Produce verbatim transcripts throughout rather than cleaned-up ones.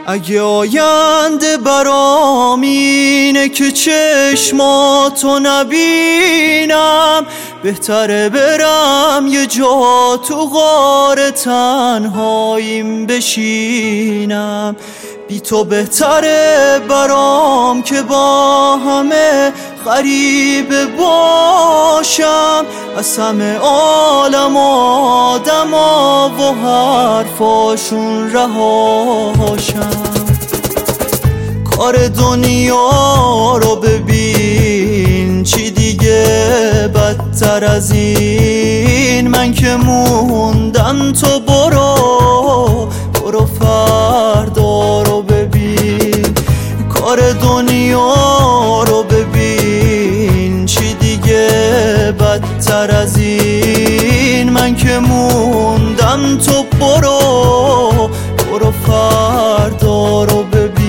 اگه آینده برام اینه که چشماتو نبینم، بهتره برم یه جا تو غار تنهاییم بشینم. بی تو بهتره برام که با همه غریبه باشم، از همه عالم آدما و حرفاشون رهاشم. کار دنیا رو ببین چی دیگه بدتر از این، من که موندم تو برو برو فردا رو ببین. کار دنیا رو ببین چی دیگه بدتر از این، من که موندم تو برو برو فردا رو ببین.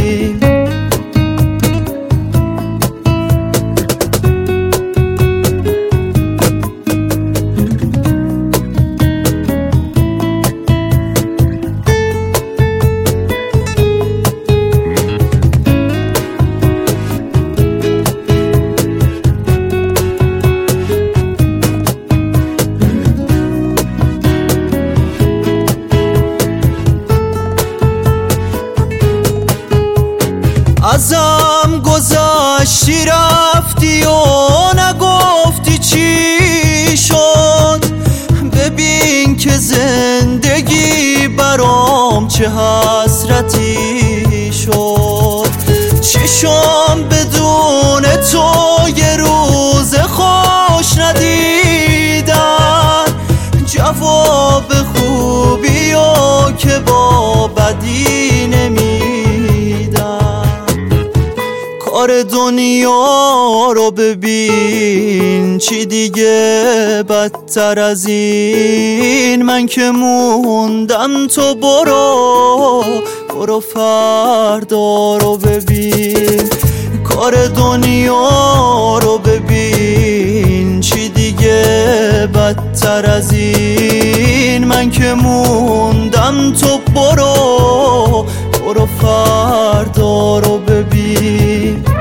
ازم گذشتی رفتی و نگفتی چی شد، ببین که زندگی برام چه حسرتی شد. چشام بدون تو یه روز خوش ندیدن، جواب خوبی و که با بدی نمیدن. کار دنیا رو ببین چی دیگه بدتر از این، من که موندم تو برو برو فردا رو ببین. کار دنیا رو ببین چی دیگه بدتر از این، من که موندم تو برو برو فردا رو ببین.